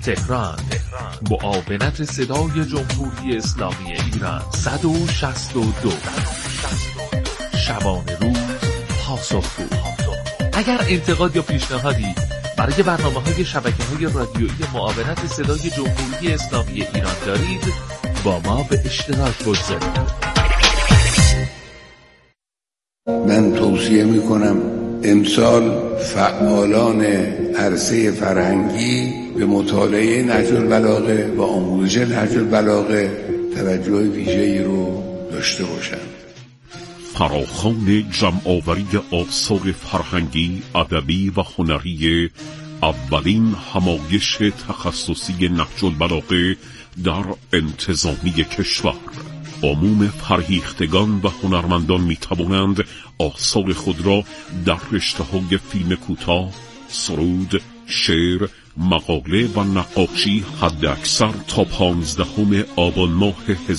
تهران. معاونت صدای جمهوری اسلامی ایران 162. شبانه روز پاسخگو. اگر انتقاد یا پیشنهادی برای برنامه‌های شبکه‌های رادیویی معاونت صدای جمهوری اسلامی ایران دارید، با ما به اشتراک بگذارید. من توصیه میکنم امسال فعالان عرصه فرهنگی به مطالعه نهج البلاغه و آموزش نهج البلاغه توجه ویژه‌ای رو داشته باشند. فراخوان جمع‌آوری آثار فرهنگی، ادبی و هنری اولین همایش تخصصی نهج البلاغه در انتظامی کشور. عموم فرهیختگان و هنرمندان می توانند آثار خود را در رشته‌های فیلم کوتاه، سرود، شعر، مقاله و نقاشی حد اکثر تا 15 آبان ماه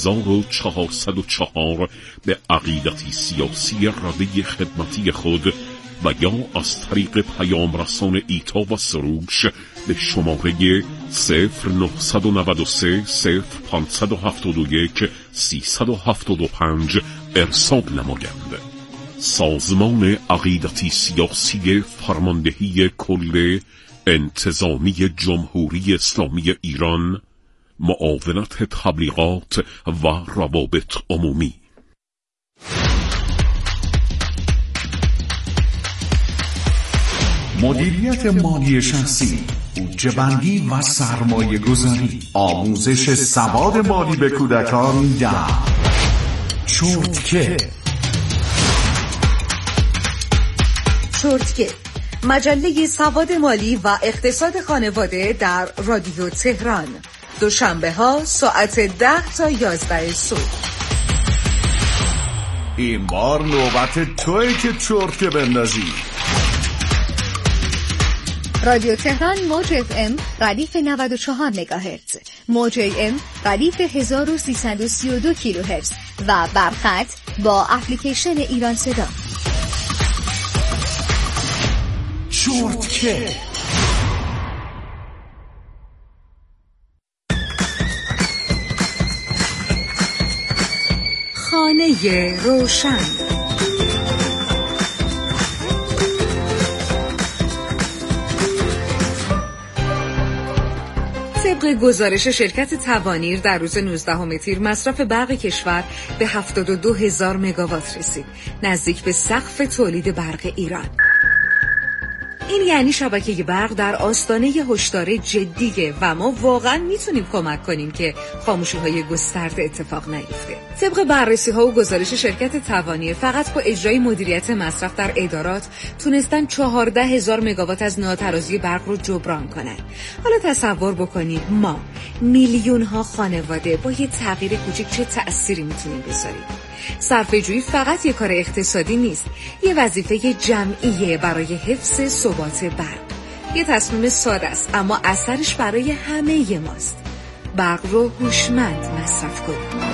1404 به عقیدتی سیاسی رده خدمتی خود و یا از طریق پیام رسان ایتا و سروش به شماره 0993 0571 375 ارسال نمایند. سازمان عقیدتی سیاسی فرماندهی کل انتظامی جمهوری اسلامی ایران، معاونت تبلیغات و روابط عمومی. مدیریت مالی شخصی، بودجه بندی و سرمایه گذاری، آموزش سواد مالی به کودکان در چرتکه. چرتکه، مجله سواد مالی و اقتصاد خانواده در رادیو تهران، دوشنبه ها ساعت 10 تا 11 صبح. این بار نوبت توئه که چرتکه بندازی. رادیو تهران موج FM ردیف 94 مگاهرتز، موج AM ردیف 1332 کیلوهرتز و برخط با اپلیکیشن ایران صدا. چرتکه. خانه روشن. طبق گزارش شرکت توانیر در روز 19 تیر مصرف برق کشور به 72,000 مگاوات رسید، نزدیک به سقف تولید برق ایران. این یعنی شبکه برق در آستانه هشدار جدیه و ما واقعا میتونیم کمک کنیم که خاموشی‌های گسترده اتفاق نیفته. طبق بررسی‌ها و گزارش شرکت توانیر، فقط با اجرای مدیریت مصرف در ادارات تونستن 14,000 مگاوات از ناترازی برق رو جبران کنن. حالا تصور بکنید ما میلیون‌ها خانواده با یه تغییر کوچیک چه تأثیری میتونیم بذاریم. صرفه‌جویی فقط یه کار اقتصادی نیست، یه وظیفه جمعیه برای حفظ ثبات برق. یه تصمیم ساده است اما اثرش برای همه ماست. برق رو هوشمند مصرف کنیم.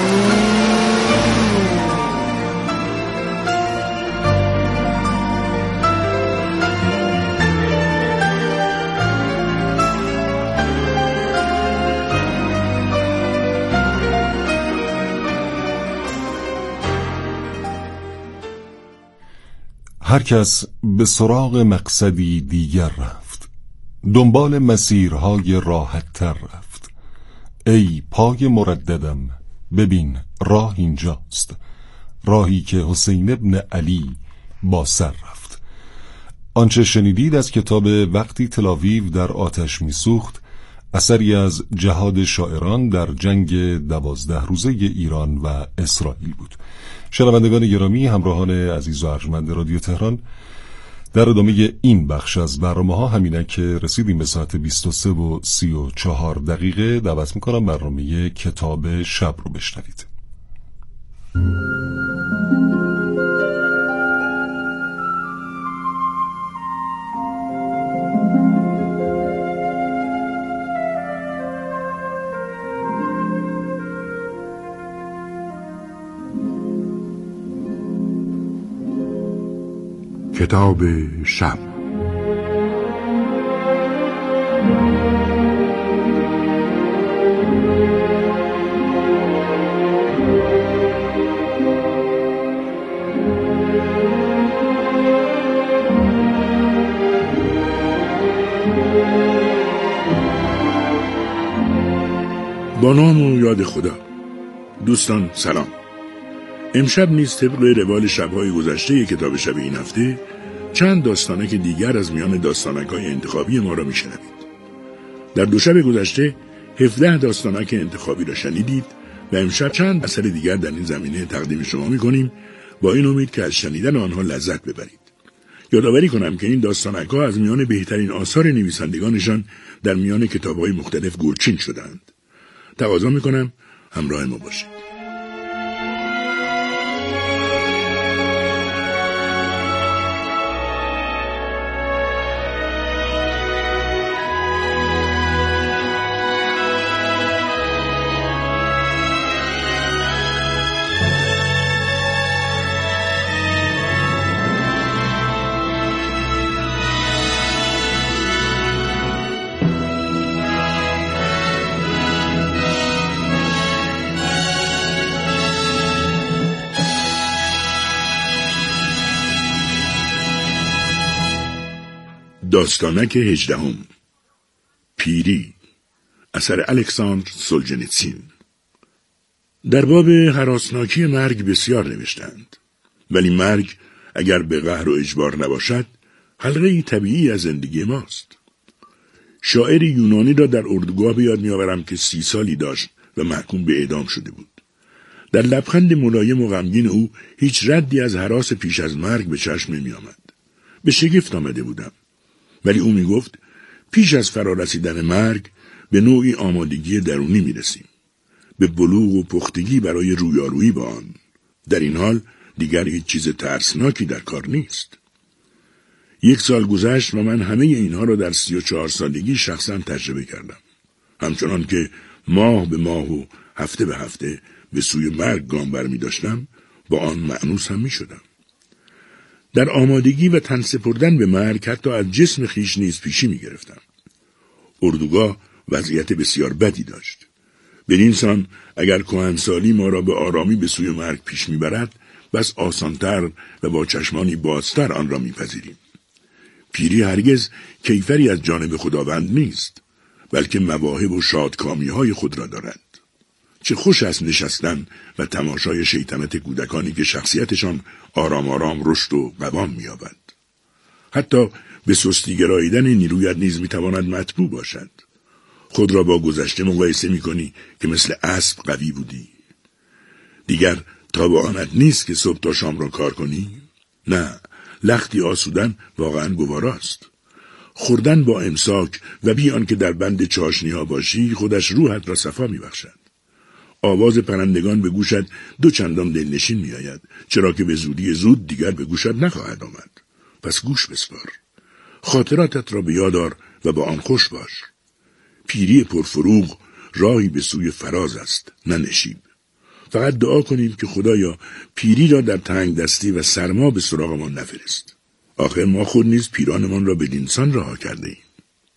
هر کس به سراغ مقصدی دیگر رفت، دنبال مسیرهای راحت تر رفت. ای پای مرددم ببین راه اینجاست، راهی که حسین ابن علی با سر رفت. آنچه شنیدید از کتاب وقتی تل‌آویو در آتش میسوخت، اثری از جهاد شاعران در جنگ 12 روزه ایران و اسرائیل بود. شنوندگان گرامی، همراهان عزیز و ارجمند رادیو تهران، در ادامه این بخش از برنامه‌ها همینه که رسیدیم به ساعت 23:34 دعوت می‌کنم برنامه کتاب شب رو بشنوید. کتاب شب. با نام و یاد خدا. دوستان سلام. امشب نیز طبق روال شب‌های گذشته کتاب شب این هفته چند داستانک دیگر از میان داستانک‌های انتخابی ما را میشنوید. در دو شب گذشته 17 داستانک انتخابی را شنیدید و امشب چند اثر دیگر در این زمینه تقدیم شما می‌کنیم با این امید که از شنیدن آنها لذت ببرید. یادآوری کنم که این داستانک‌ها از میان بهترین آثار نویسندگانشان در میان کتاب‌های مختلف گلچین شدند. تقاضا می‌کنم همراه ما باشید. داستانک 18 پیری اثر الکساندر سولجنیتسین. در باب هراسناکی مرگ بسیار نوشتند، ولی مرگ اگر به قهر و اجبار نباشد حلقه‌ای طبیعی از زندگی ماست. شاعری یونانی را در اردوگاه به یاد می‌آورم که 30 سالی داشت و محکوم به اعدام شده بود. در لبخند ملایم و غمگین او هیچ ردی از هراس پیش از مرگ به چشم نمی‌آمد. به شگفت آمده بودم. ولی او میگفت پیش از فرارسیدن مرگ به نوعی آمادگی درونی میرسیم، به بلوغ و پختگی برای رویارویی با آن. در این حال دیگر هیچ چیز ترسناکی در کار نیست. 1 سال گذشت و من همه اینها را در 34 سالگی شخصا تجربه کردم. همچنان که ماه به ماه و هفته به هفته به سوی مرگ گام برمی داشتم، با آن مأنوس هم می شدم. در آمادگی و تن سپردن به مرگ حتی از جسم خیش نیز پیشی می گرفتم. اردوگاه وضعیت بسیار بدی داشت. بدینسان اگر کهنسالی ما را به آرامی به سوی مرگ پیش می برد، بس آسانتر و با چشمانی بازتر آن را می پذیریم. پیری هرگز کیفری از جانب خداوند نیست، بلکه مواهب و شادکامی های خود را دارد. چه خوش است نشستن و تماشای شیطنت کودکانی که شخصیتشان آرام آرام رشد و قوام می‌یابد. حتی به سستی گراییدن نیرویت نیز می‌تواند مطبوع باشد. خود را با گذشته مقایسه می‌کنی که مثل اسب قوی بودی. دیگر تا به آنت نیست که صبح تا شام را کار کنی؟ نه، لختی آسودن واقعاً گواراست. خوردن با امساک و بی آنکه در بند چاشنی‌ها باشی خودش روحت را صفا می‌بخشد. آواز پرندگان به گوشت 2 چندان دلنشین می آید، چرا که به زودی زود دیگر به گوشت نخواهد آمد. پس گوش بسپار. خاطراتت را به یاد آر و با آن خوش باش. پیری پرفروغ راهی به سوی فراز است، نه نشیب. فقط دعا کنیم که خدایا پیری را در تنگ دستی و سرما به سراغمان نفرست. آخر ما خود نیز پیرانمان را به دینسان رها کرده ایم.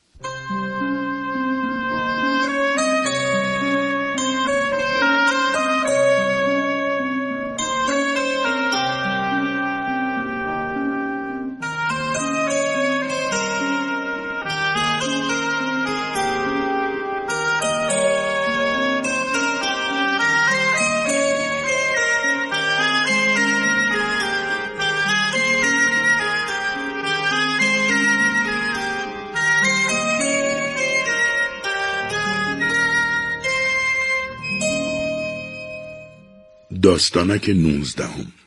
داستانک 19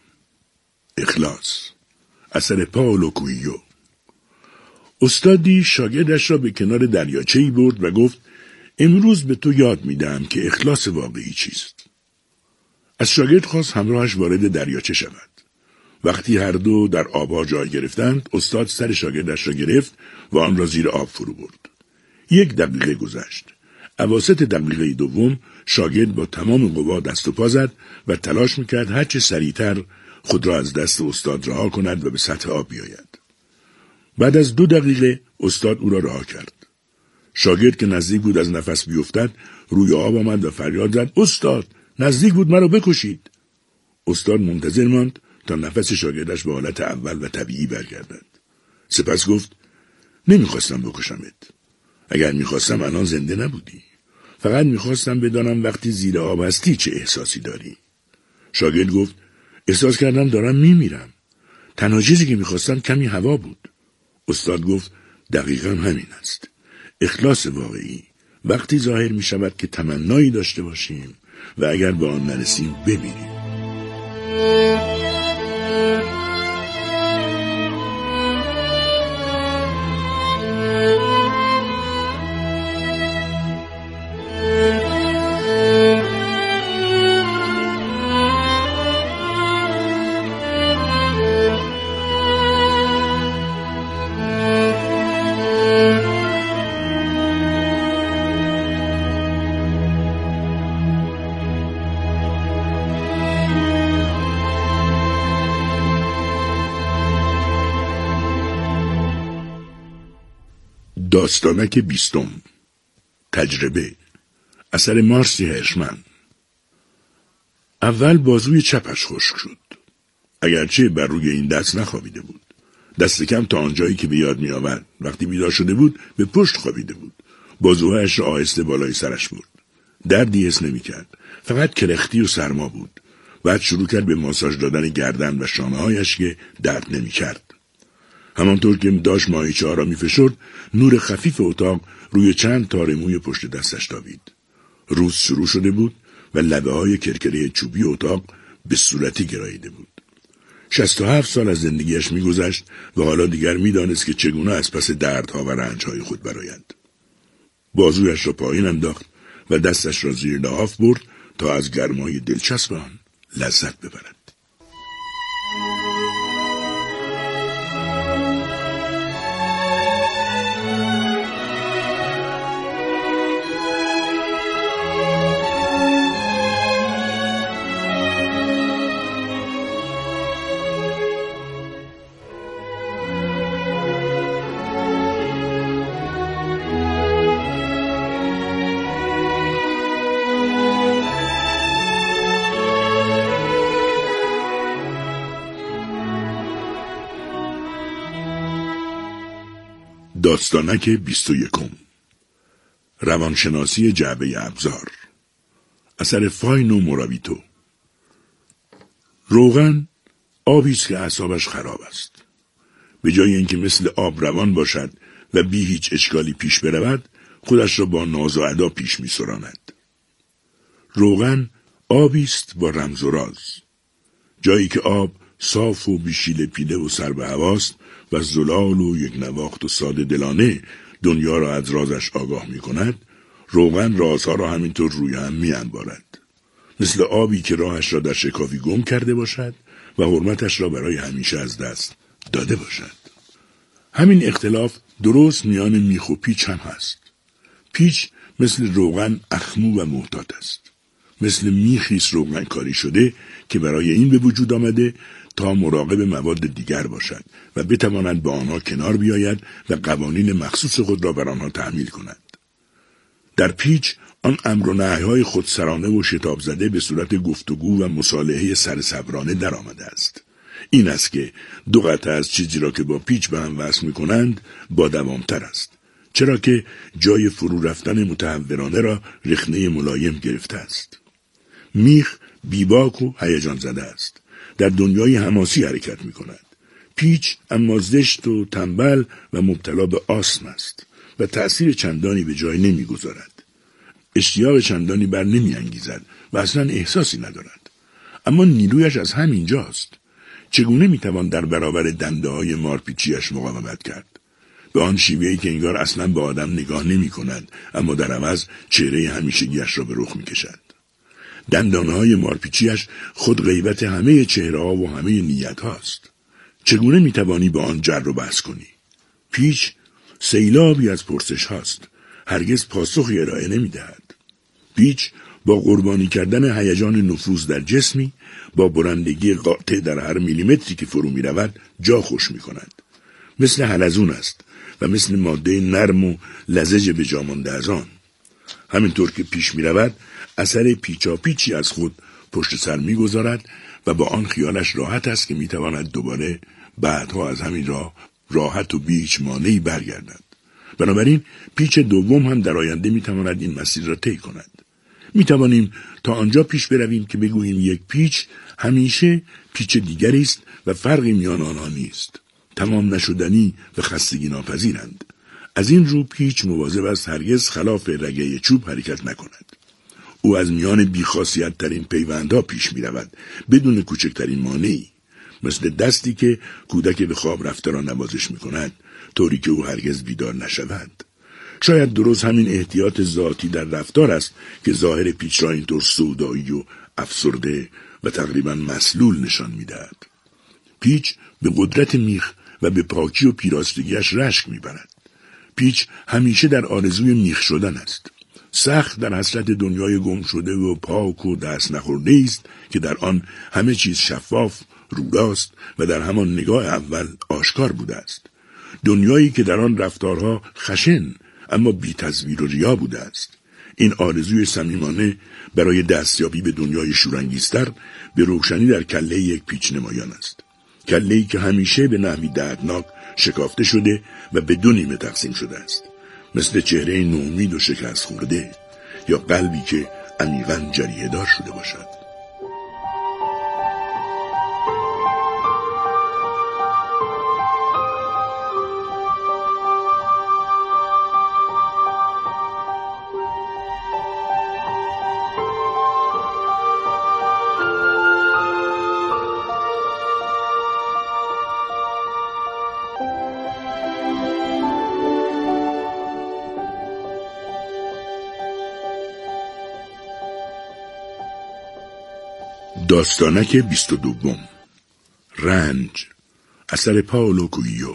اخلاص اثر پائولو کوئیلو. استادی شاگردش را به کنار دریاچه‌ای برد و گفت امروز به تو یاد میدم که اخلاص واقعی چیست. از شاگرد خواست همراهش وارد دریاچه شود. وقتی هر دو در آبها جای گرفتند، استاد سر شاگردش را گرفت و آن را زیر آب فرو برد. 1 دقیقه گذشت. اواسط دقیقه دوم شاگرد با تمام قوا دست و پا زد و تلاش میکرد هرچه سریعتر خود را از دست استاد رها کند و به سطح آب بیاید. بعد از 2 دقیقه استاد او را رها کرد. شاگرد که نزدیک بود از نفس بیفتد روی آب آمد و فریاد زد استاد نزدیک بود مرا بکشید. استاد منتظر ماند تا نفس شاگردش به حالت اول و طبیعی برگردد. سپس گفت نمیخواستم بکشمت. اگر میخواستم الان زنده نبودی. فقط میخواستم بدانم وقتی زیر آب هستی چه احساسی داری. شاگرد گفت احساس کردم دارم میمیرم. تنها چیزی که میخواستم کمی هوا بود. استاد گفت دقیقاً همین است. اخلاص واقعی وقتی ظاهر میشود که تمنایی داشته باشیم و اگر به آن نرسیم بمیریم. داستانک 20 تجربه اثر مارسی هرشمن. اول بازوی چپش خشک شد، اگرچه بر روی این دست نخوابیده بود. دست کم تا آنجایی که به یاد می آورد وقتی بیدار شده بود به پشت خوابیده بود. بازوهایش را آهسته بالای سرش برد. دردی حس نمی کرد، فقط کرختی و سرما بود. بعد شروع کرد به ماساژ دادن گردن و شانه‌هایش که درد نمی کرد. همانطور که داشت ماهیچه‌ها را می‌فشرد، نور خفیف اتاق روی چند تار موی پشت دستش تابید. روز شروع شده بود و لبه‌های کرکره چوبی اتاق به صورتی گراییده بود. 67 سال از زندگیش می‌گذشت و حالا دیگر می‌دانست که چگونه از پس دردها و رنج‌های خود برآید. بازویش را پایین انداخت و دستش را زیر لحاف برد تا از گرمای دلچسب آن لذت ببرد. داستانک 21 روانشناسی جعبه ابزار اثر فاینو موراویتو. روغن آبی است که اعصابش خراب است. به جای اینکه مثل آب روان باشد و بی هیچ اشکالی پیش برود، خودش را با ناز و ادا پیش می‌سراند. روغن آبی است با رمز و راز. جایی که آب صاف و بیشیل پیله و سر به هواست و زلال و یک نواخت و ساده دلانه دنیا را از رازش آگاه می کند، روغن رازها را همینطور روی هم می انبارد. مثل آبی که راهش را در شکافی گم کرده باشد و حرمتش را برای همیشه از دست داده باشد. همین اختلاف درست میان میخ و پیچ هم هست. پیچ مثل روغن اخمو و محتاط است. مثل میخیست روغن کاری شده که برای این به وجود آمده تا مراقب مواد دیگر باشد و بتواند با آنها کنار بیاید و قوانین مخصوص خود را بر آنها تحمیل کند. در پیچ آن امر و نهی‌های خودسرانه و شتاب زده به صورت گفتگو و مصالحه سرصبرانه در آمده است. این است که دو قطعه از چیزی را که با پیچ به هم وصل می‌کنند با دوامتر است، چرا که جای فرو رفتن متحورانه را رخنه ملایم گرفته است. میخ بیباک و هیجان زده است، در دنیای حماسی حرکت می‌کند. پیچ اما زشت و تنبل و مبتلا به آسم است و تأثیر چندانی به جای نمی‌گذارد. اشتیاق چندانی بر نمی‌انگیزد و اصلاً احساسی ندارد. اما نیرویش از همین جاست. چگونه می‌توان در برابر دنده‌های مارپیچیش مقاومت کرد؟ به آن شیوهی که انگار اصلاً به آدم نگاه نمی‌کند، اما در عوض چهره همیشگیش را به رخ می‌کشد. دندانه‌های مارپیچیش خود غیبت همه چهره‌ها و همه نیت‌هاست. چگونه می‌توانی با آن جر و بحث کنی؟ پیچ سیلابی از پرسش هاست، هرگز پاسخی ارائه نمی‌دهد. پیچ با قربانی کردن هیجان نفوذ در جسمی، با برندگی قاطع در هر میلیمتری که فرو می‌رود جا خوش می‌کند. مثل حلزون است و مثل ماده نرم و لزج به جا مانده از آن. همینطور که پیش می‌رود اثر پیچاپیچی از خود پشت سر می‌گذارد و با آن خیالش راحت است که می‌تواند دوباره بعدها از همین راه راحت و بی هیچ مانعی برگردد بنابراین پیچ دوم هم در آینده میتواند این مسیر را طی کند. میتوانیم تا آنجا پیش برویم که بگوییم یک پیچ همیشه پیچ دیگری است و فرقی میان آنها نیست. تمام نشدنی و خستگی ناپذیرند. از این رو پیچ مواظب است هرگز خلاف رگه چوب حرکت نکند. او از میان بیخاصیت ترین پیوندها پیش می رود بدون کوچکترین مانعی، مثل دستی که کودک به خواب رفته را نوازش می کند طوری که او هرگز بیدار نشود. شاید درست همین احتیاط ذاتی در رفتار است که ظاهر پیچ را اینطور سودایی و افسرده و تقریبا مسلول نشان می دهد. پیچ به قدرت میخ و به پاکی و پیراستگیش رشک می برد. پیچ همیشه در آرزوی میخ شدن است. سخت در حسرت دنیای گم شده و پاک و دست نخورده است که در آن همه چیز شفاف، روراست و در همان نگاه اول آشکار بوده است. دنیایی که در آن رفتارها خشن اما بی تصویر و ریا بوده است. این آرزوی صمیمانه برای دستیابی به دنیای شورانگیزتر به روشنی در کله یک پیچ نمایان است. کله‌ای که همیشه به نحوی دردناک شکافته شده و به دو نیمه تقسیم شده است، مثل چهره نومید و شکست خورده یا قلبی که عمیقاً جریحه دار شده باشد. داستانک 22 رنج، اثر پائولو کوئیلو.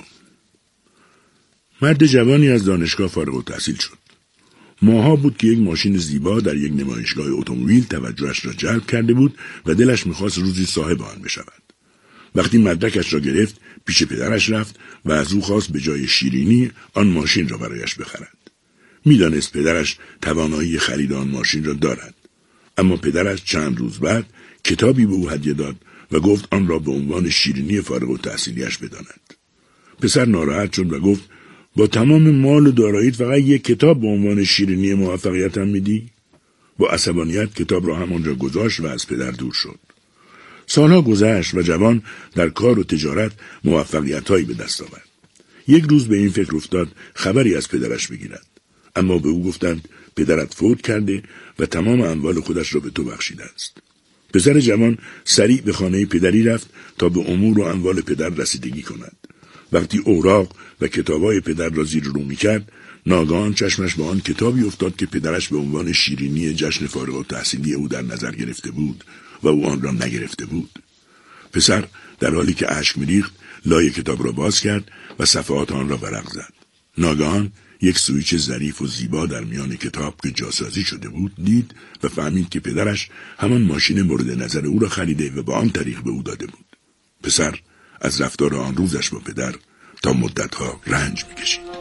مرد جوانی از دانشگاه فارغ التحصیل شد. ماها بود که یک ماشین زیبا در یک نمایشگاه اتومبیل توجهش را جلب کرده بود و دلش می‌خواست روزی صاحب آن بشود. وقتی مدرکش را گرفت پیش پدرش رفت و از او خواست به جای شیرینی آن ماشین را برایش بخرد. می‌دانست پدرش توانایی خرید آن ماشین را دارد، اما پدرش چند روز بعد کتابی به او هدیه داد و گفت آن را به عنوان شیرینی فارغ التحصیلیش بداند. پسر ناراحت شد و گفت با تمام مال و داراییت فقط یک کتاب به عنوان شیرینی موفقیتم میدی؟ با عصبانیت کتاب را همانجا گذاشت و از پدر دور شد. سالها گذشت و جوان در کار و تجارت موفقیت‌هایی به دست آورد. یک روز به این فکر افتاد خبری از پدرش بگیرد، اما به او گفتند پدرت فوت کرده و تمام اموال خودش را به تو بخشیده است. پسر جوان سریع به خانه پدری رفت تا به امور و اموال پدر رسیدگی کند. وقتی اوراق و کتابای پدر را زیر رو می‌کرد، ناگهان چشمش به آن کتابی افتاد که پدرش به عنوان شیرینی جشن فارغ التحصیلی او در نظر گرفته بود و او آن را نگرفته بود. پسر در حالی که اشک می‌ریخت لای کتاب را باز کرد و صفحات آن را ورق زد. ناگهان یک سویچ ظریف و زیبا در میان کتاب که جاسازی شده بود دید و فهمید که پدرش همان ماشین مورد نظر او را خریده و با آن طریق به او داده بود. پسر از رفتار آن روزش با پدر تا مدتها رنج می‌کشید.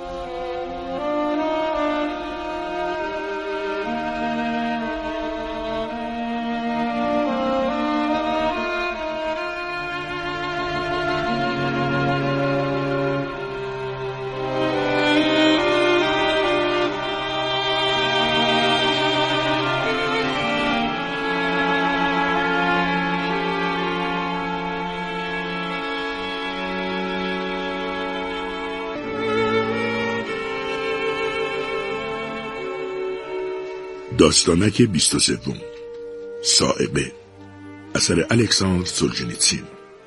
داستانک 23 صاعقه، اثر الکساندر سولجنیتسین.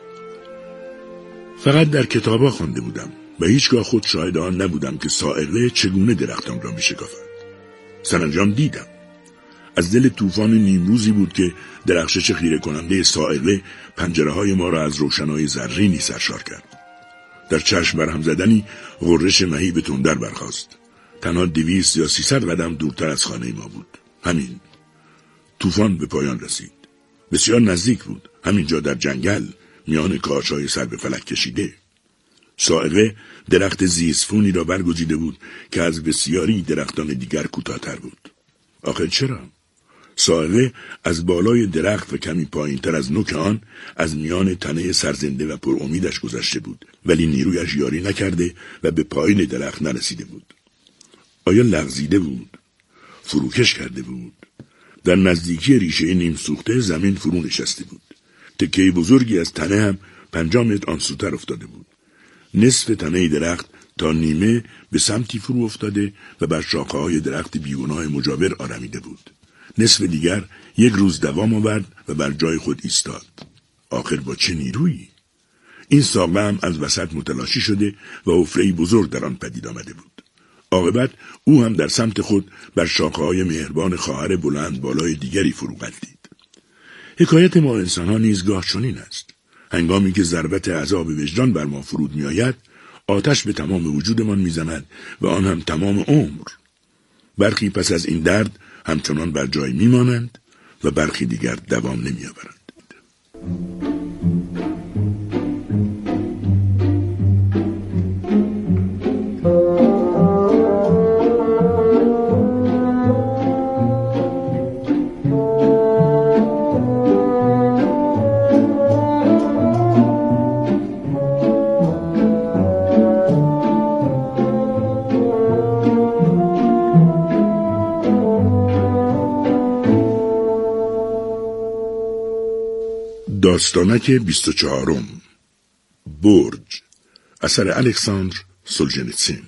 فقط در کتابا خوانده بودم و هیچگاه خود شاهد آن نبودم که صاعقه چگونه درختان را می‌شکافد. سرانجام دیدم. از دل طوفان نیمروزی بود که درخشش خیره کننده صاعقه پنجره‌های ما را از روشنایی زرینی سرشار کرد. در چشم برهم زدنی غرش مهیب تندر برخاست. تنها 200 یا 300 قدم دورتر از خانه ما بود. همین. طوفان به پایان رسید. بسیار نزدیک بود. همینجا در جنگل میان کاشهای سر به فلک کشیده. صاعقه درخت زیسفونی را برگزیده بود که از بسیاری درختان دیگر کوتاه‌تر بود. آخر چرا؟ صاعقه از بالای درخت و کمی پایین‌تر از نوک آن از میان تنه سرزنده و پرامیدش گذشته بود، ولی نیرویش یاری نکرده و به پایین درخت نرسیده بود. آیا لغزیده بود؟ فروکش کرده بود؟ در نزدیکی ریشه نیم سوخته زمین فرو نشسته بود. تکه بزرگی از تنه هم 50 متر آن سوتر افتاده بود. نصف تنه درخت تا نیمه به سمتی فرو افتاده و بر شاخه‌های درخت بیگناه مجاور آرمیده بود. نصف دیگر 1 روز دوام آورد و بر جای خود ایستاد. آخر با چه نیرویی؟ این ساقه هم از وسط متلاشی شده و حفره‌ای بزرگ در آن پدید آمده بود. عاقبت او هم در سمت خود بر شاخه‌های مهربان خواهر بلند بالای دیگری فرو غلتید. حکایت ما انسان‌ها نیز گاه چنین است. هنگامی که ضربت عذاب وجدان بر ما فرود می‌آید، آتش به تمام وجودمان می‌زند و آن هم تمام عمر. برخی پس از این درد همچنان بر جای می‌مانند و برخی دیگر دوام نمی‌آورند. داستانک 24 برج اثر الکساندر سولژنیتسین.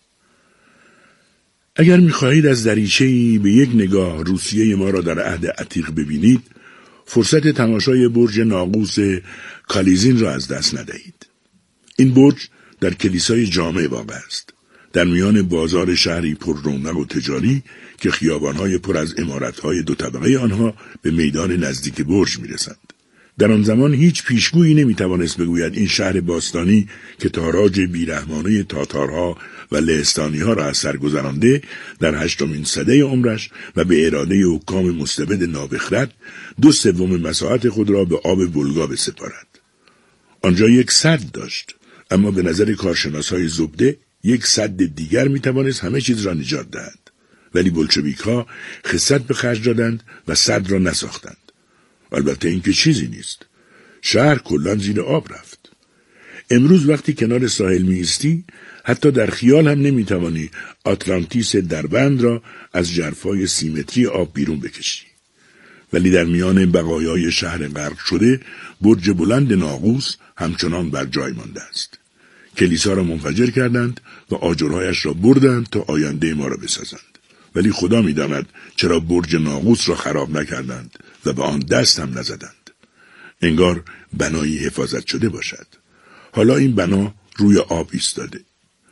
اگر می‌خواهید از دریچه‌ای به یک نگاه روسیه ما را در عهد عتیق ببینید، فرصت تماشای برج ناقوس کالیزین را از دست ندهید. این برج در کلیسای جامع واقع است، در میان بازار شهری پر رونق و تجاری که خیابان‌های پر از عمارت‌های 2 طبقه آنها به میدان نزدیک برج می‌رسند. در آن زمان هیچ پیشگویی نمیتوانست بگوید این شهر باستانی که تاراج بیرحمانه تاتارها و لهستانیها را از سر گذرانده، در 8مین سده عمرش و به اراده حکام مستبد نابخرد 2/3 مساحت خود را به آب ولگا بسپارد. آنجا یک سد داشت، اما به نظر کارشناسهای زبده یک سد دیگر میتوانست همه چیز را نجات دهد. ولی بلشویک‌ها خست به خرج دادند و سد را نساختند. البته این که چیزی نیست. شهر کلاً زیر آب رفت. امروز وقتی کنار ساحل می ایستی، حتی در خیال هم نمیتوانی آتلانتیس دربند را از ژرفای 30 متری آب بیرون بکشی. ولی در میان بقایای شهر غرق شده، برج بلند ناقوس همچنان بر جای مانده است. کلیسا را منفجر کردند و آجرهایش را بردند تا آینده ما را بسازند. ولی خدا می‌داند چرا برج ناقوس را خراب نکردند و به آن دست هم نزدند. انگار بنایی حفاظت شده باشد. حالا این بنا روی آب ایستاده.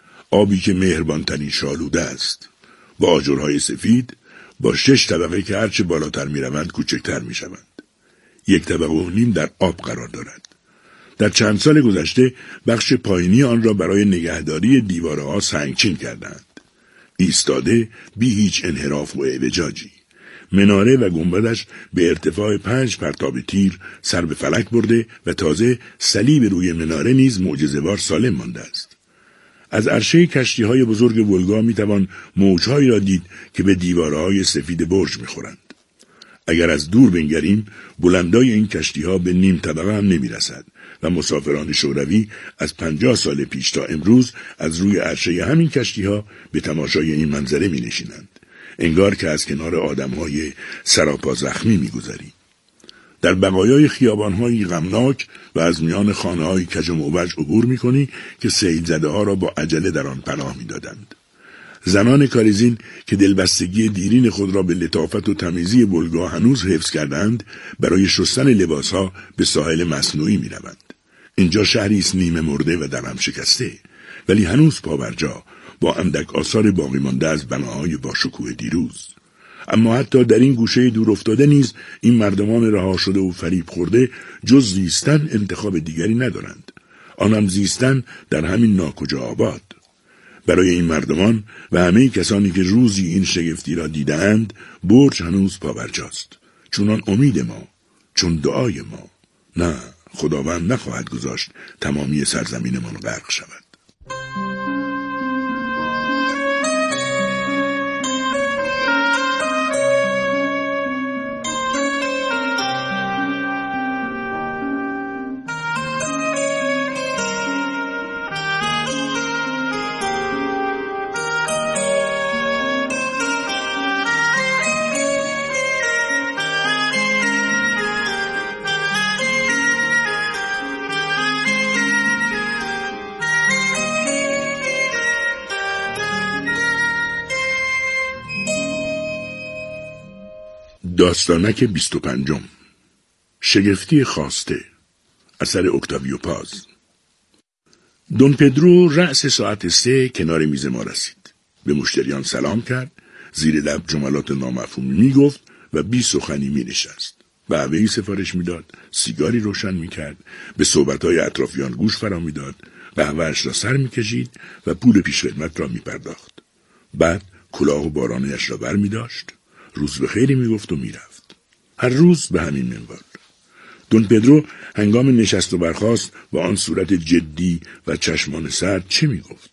آبی که مهربانترین شالوده است. با آجرهای سفید، با 6 طبقه که هرچه بالاتر می‌روند کوچکتر می‌شوند. 1.5 طبقه در آب قرار دارد. در چند سال گذشته بخش پایینی آن را برای نگهداری دیوارها سنگچین کردند. ایستاده بی هیچ انحراف و اعوجاجی. مناره و گنبدش به ارتفاع 5 پرتاب تیر سر به فلک برده و تازه صلیب روی مناره نیز معجزه‌وار سالم مانده است. از عرشه کشتی‌های بزرگ ولگا می‌توان موج‌هایی را دید که به دیوارهای سفید برج می‌خورند. اگر از دور بنگریم، بلندای این کشتی‌ها به نیم طبقه هم نمی‌رسد و مسافران شوروی از 50 سال پیش تا امروز از روی عرشه همین کشتی‌ها به تماشای این منظره می‌نشینند. انگار که از کنار آدم‌های سراپا زخمی می‌گذریم. در بقایای خیابان‌های غمناک و از میان خانه‌های کج و موج عبور می‌کنی که سیل زده‌ها را با عجله در آن پناه می‌دادند. زنان کالیزین که دلبستگی دیرین خود را به لطافت و تمیزی ولگا هنوز حفظ کردند، برای شستن لباسها به ساحل مصنوعی می‌روند. اینجا شهری است نیمه مرده و در هم شکسته، ولی هنوز پابرجا با اندک آثار باقی مانده از بناهای با شکوه دیروز. اما حتی در این گوشه دور افتاده نیز این مردمان رها شده و فریب خورده جز زیستن انتخاب دیگری ندارند. آنم زیستن در همین ناکجا آباد. برای این مردمان و همه کسانی که روزی این شگفتی را دیدند، برج هنوز پابرجاست. چونان امید ما، چون دعای ما. نه، خداوند نخواهد گذاشت تمامی سرزمینمان غرق شود. داستانک 25 شگفتی خواسته اثر اکتاویو پاز. دون پدرو رأس ساعت 3 کنار میز ما رسید. به مشتریان سلام کرد، زیر لب جملات نامفهومی میگفت و بی سخنی می نشست. قهوه‌ای سفارش میداد، سیگاری روشن میکرد، به صحبت‌های اطرافیان گوش فرا میداد، قهوه‌اش را سر میکشید و پول پیشخدمت را میپرداخت. بعد کلاه و بارانه‌اش را بر میداشت، روز بخیری میگفت و میرفت. هر روز به همین منوال. دون پدرو هنگام نشست و برخاست با آن صورت جدی و چشمان سرد چه میگفت؟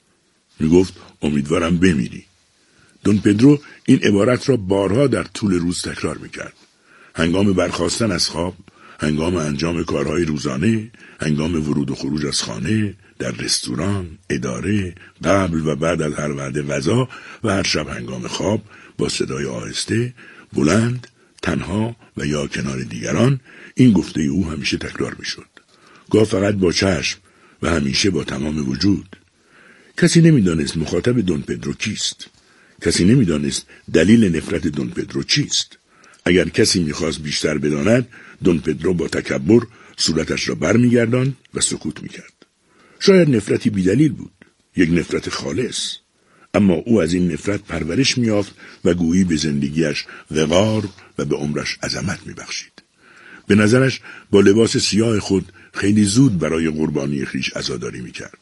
میگفت امیدوارم بمیری. دون پدرو این عبارت را بارها در طول روز تکرار میکرد. هنگام برخاستن از خواب، هنگام انجام کارهای روزانه، هنگام ورود و خروج از خانه، در رستوران، اداره، قبل و بعد از هر وعده غذا و هر شب هنگام خواب با صدای آهسته، بلند، تنها و یا کنار دیگران این گفته او همیشه تکرار میشد. گاه فقط با چشم و همیشه با تمام وجود. کسی نمیدانست مخاطب دون پدرو کیست. کسی نمیدانست دلیل نفرت دون پدرو چیست. اگر کسی میخواست بیشتر بداند، دون پدرو با تکبر صورتش را برمیگرداند و سکوت میکرد. شاید نفرتی بیدلیل بود، یک نفرت خالص، اما او از این نفرت پرورش میافت و گویی به زندگیش وقار و به عمرش عظمت میبخشید. به نظرش با لباس سیاه خود خیلی زود برای قربانی خویش عزاداری میکرد.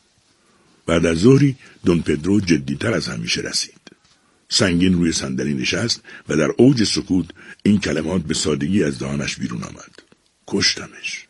بعد از ظهری دون پدرو جدیتر از همیشه رسید. سنگین روی صندلی نشست و در اوج سکوت این کلمات به سادگی از دهانش بیرون آمد. کشتمش.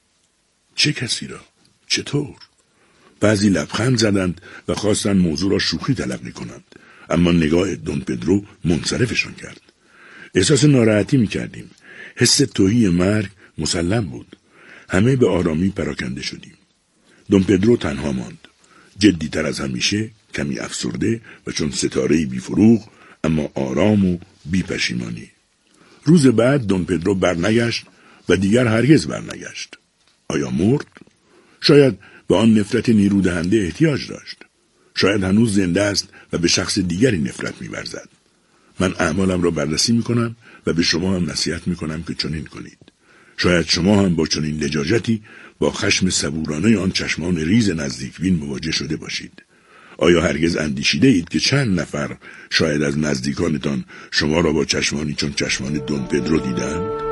چه کسی را؟ چطور؟ بعضی لبخند زدند و خواستند موضوع را شوخی تلقی کنند، اما نگاه دون پدرو منصرفشان کرد. احساس ناراحتی می‌کردیم. حس توهی مرگ مسلم بود. همه به آرامی پراکنده شدیم. دون پدرو تنها ماند. جدی‌تر از همیشه، کمی افسرده و چون ستاره‌ای بی‌فروغ، اما آرام و بی پشیمانی. روز بعد دون پدرو برنگشت و دیگر هرگز برنگشت. آیا مرد؟ شاید به آن نفرت نیرودهنده احتیاج داشت. شاید هنوز زنده است و به شخص دیگری نفرت می‌ورزد. من اعمالم را بررسی می‌کنم و به شما هم نصیحت می‌کنم که چنین کنید. شاید شما هم با چنین لجاجتی با خشم صبورانه آن چشمان ریز نزدیکبین مواجه شده باشید. آیا هرگز اندیشیده اید که چند نفر شاید از نزدیکانتان شما را با چشمانی چون چشمان دون پدرو دیدند؟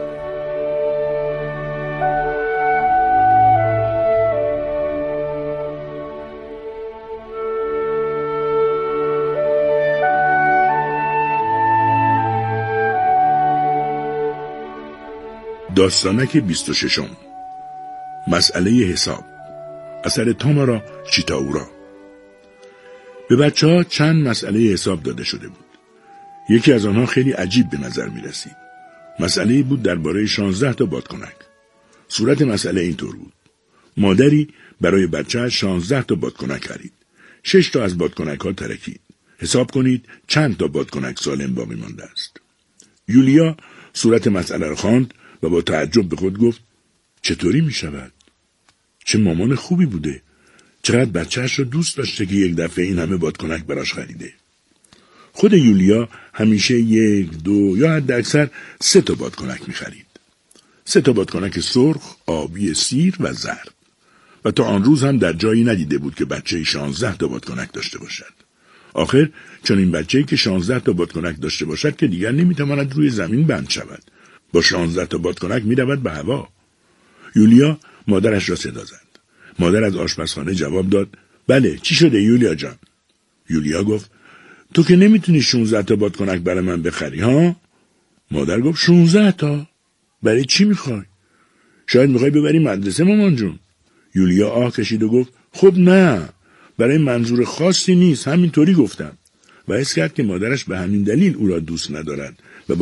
داستانک 26 مسئله حساب اثر تامارا چیتاورا. به بچه‌ها چند مسئله حساب داده شده بود. یکی از آنها خیلی عجیب به نظر می رسید. مسئله بود درباره 16 تا بادکنک. صورت مسئله اینطور بود. مادری برای بچه 16 تا بادکنک خرید. 6 تا از بادکنک ها ترکید. حساب کنید چند تا بادکنک سالم باقی مانده است. یولیا صورت مسئله را خواند و با تعجب به خود گفت چطوری می شود؟ چه مامان خوبی بوده. چقدر بچه‌اش رو دوست داشته که یک دفعه این همه بادکنک براش خریده. خود یولیا همیشه 1، 2 یا حد اکثر 3 تا بادکنک می خرید. 3 تا بادکنک سرخ، آبی، سیر و زرد. و تا آن روز هم در جایی ندیده بود که بچه 16 تا بادکنک داشته باشد. آخر چون این بچه‌ای که 16 تا بادکنک داشته باشد که دیگر نمیتواند روی زمین بند شود. با 16 تا بادکنک میرود به هوا. یولیا مادرش را صدا زد. مادر از آشپزخانه جواب داد بله چی شده یولیا جان؟ یولیا گفت تو که نمیتونی 16 تا بادکنک برای من بخری ها؟ مادر گفت 16 تا؟ برای چی میخوای؟ شاید میخوای ببری مدرسه مامان جون. یولیا آه کشید و گفت خب نه، برای منظور خاصی نیست، همینطوری گفتم. و حس کرد که مادرش به همین دلیل او را دوست ندارد